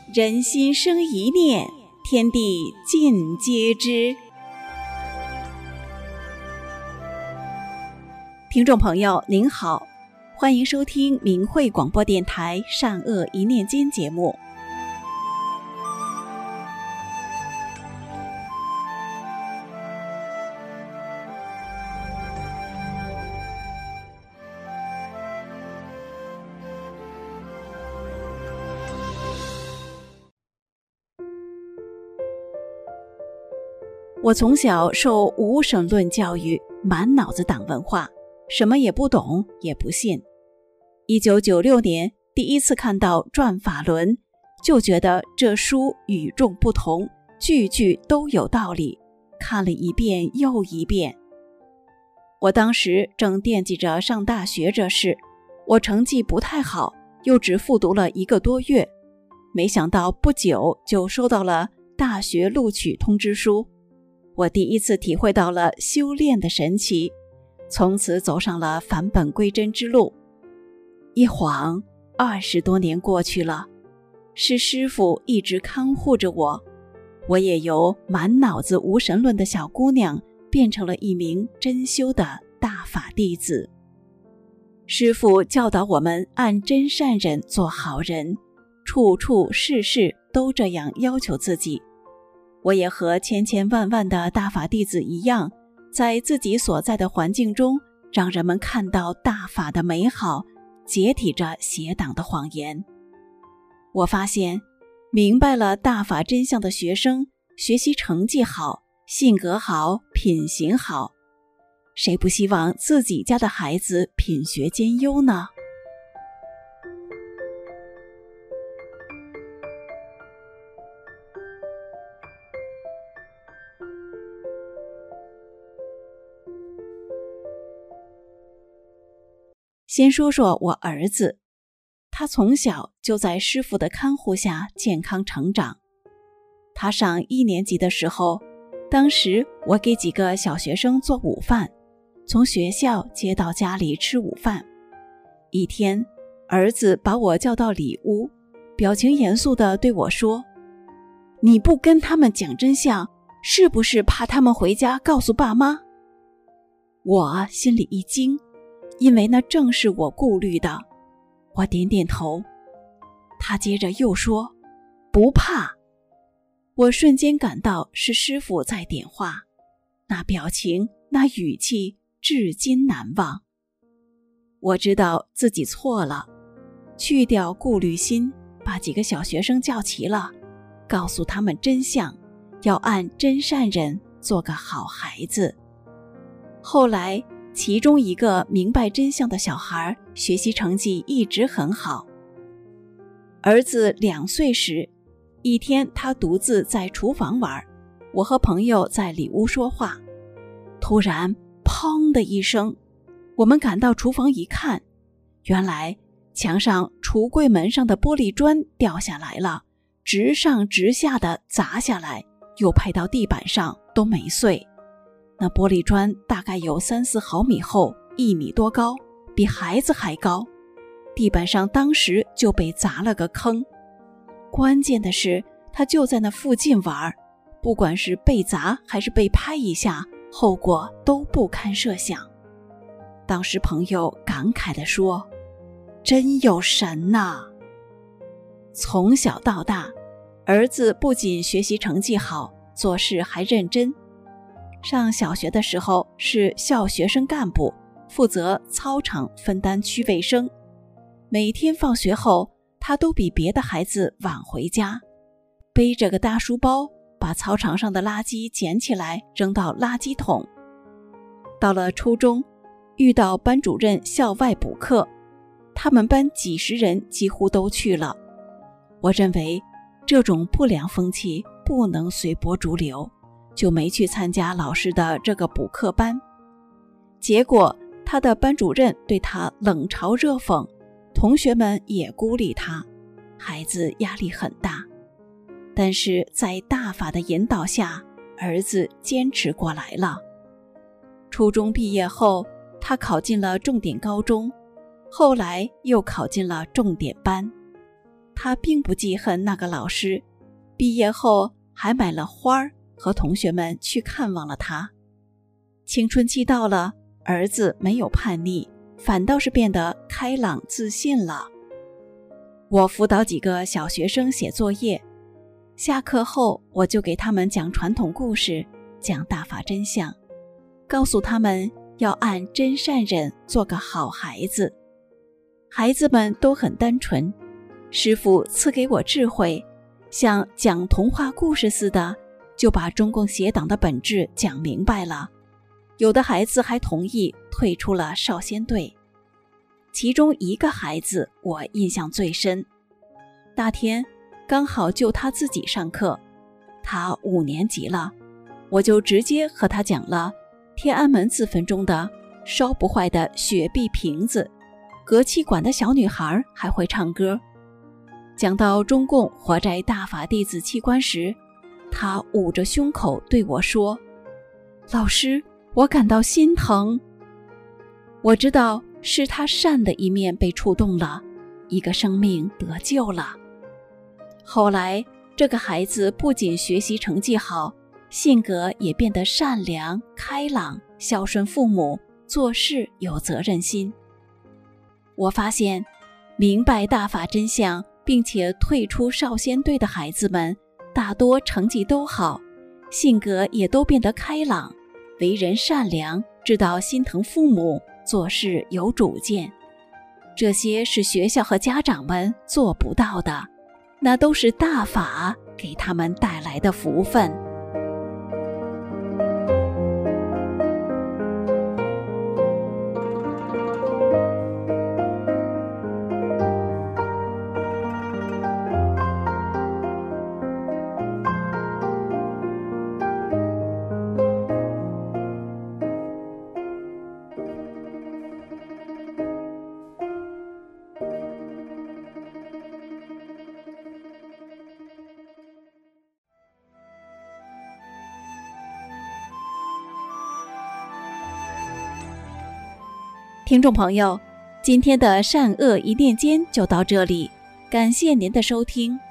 人心生一念，天地尽皆知。听众朋友您好，欢迎收听明慧广播电台善恶一念间节目。我从小受无神论教育，满脑子党文化，什么也不懂也不信。1996年第一次看到《转法轮》，就觉得这书与众不同，句句都有道理，看了一遍又一遍。我当时正惦记着上大学这事，我成绩不太好，又只复读了1个多月，没想到不久就收到了大学录取通知书。我第一次体会到了修炼的神奇，从此走上了返本归真之路。一晃20多年过去了，是师父一直看护着我，我也由满脑子无神论的小姑娘变成了一名真修的大法弟子。师父教导我们按真善忍做好人，处处事事都这样要求自己。我也和千千万万的大法弟子一样，在自己所在的环境中，让人们看到大法的美好，解体着邪党的谎言。我发现，明白了大法真相的学生，学习成绩好，性格好，品行好。谁不希望自己家的孩子品学兼优呢？先说说我儿子，他从小就在师父的看护下健康成长。他上1年级的时候，当时我给几个小学生做午饭，从学校接到家里吃午饭。一天，儿子把我叫到里屋，表情严肃地对我说：“你不跟他们讲真相，是不是怕他们回家告诉爸妈？”我心里一惊，因为那正是我顾虑的。我点点头。他接着又说：“不怕。”我瞬间感到是师父在点化，那表情，那语气，至今难忘。我知道自己错了，去掉顾虑心，把几个小学生叫齐了，告诉他们真相，要按真善忍做个好孩子。后来其中一个明白真相的小孩，学习成绩一直很好。儿子2岁时，一天他独自在厨房玩，我和朋友在里屋说话，突然砰的一声，我们赶到厨房一看，原来墙上橱柜门上的玻璃砖掉下来了，直上直下的砸下来，又拍到地板上，都没碎。那玻璃砖大概有3-4毫米厚，1米多高，比孩子还高。地板上当时就被砸了个坑。关键的是，他就在那附近玩，不管是被砸还是被拍一下，后果都不堪设想。当时朋友感慨地说：“真有神呐！”从小到大，儿子不仅学习成绩好，做事还认真。上小学的时候是校学生干部，负责操场分担区卫生。每天放学后，他都比别的孩子晚回家，背着个大书包，把操场上的垃圾捡起来扔到垃圾桶。到了初中，遇到班主任校外补课，他们班几十人几乎都去了。我认为这种不良风气不能随波逐流，就没去参加老师的这个补课班。结果他的班主任对他冷嘲热讽，同学们也孤立他，孩子压力很大。但是在大法的引导下，儿子坚持过来了。初中毕业后，他考进了重点高中，后来又考进了重点班。 他并不记恨那个老师，毕业后还买了花儿和同学们去看望了他。青春期到了，儿子没有叛逆，反倒是变得开朗自信了。我辅导几个小学生写作业，下课后我就给他们讲传统故事，讲大法真相，告诉他们要按真善忍做个好孩子。孩子们都很单纯，师父赐给我智慧，像讲童话故事似的，就把中共邪党的本质讲明白了。有的孩子还同意退出了少先队。其中一个孩子我印象最深，那天刚好就他自己上课，他5年级了，我就直接和他讲了天安门自焚中的烧不坏的雪碧瓶子，革气馆的小女孩还会唱歌。讲到中共活摘大法弟子器官时，他捂着胸口对我说：老师，我感到心疼。我知道是他善的一面被触动了，一个生命得救了。后来这个孩子不仅学习成绩好，性格也变得善良开朗，孝顺父母，做事有责任心。我发现明白大法真相并且退出少先队的孩子们，大多成绩都好，性格也都变得开朗，为人善良，知道心疼父母，做事有主见。这些是学校和家长们做不到的，那都是大法给他们带来的福分。听众朋友，今天的善恶一念间就到这里，感谢您的收听。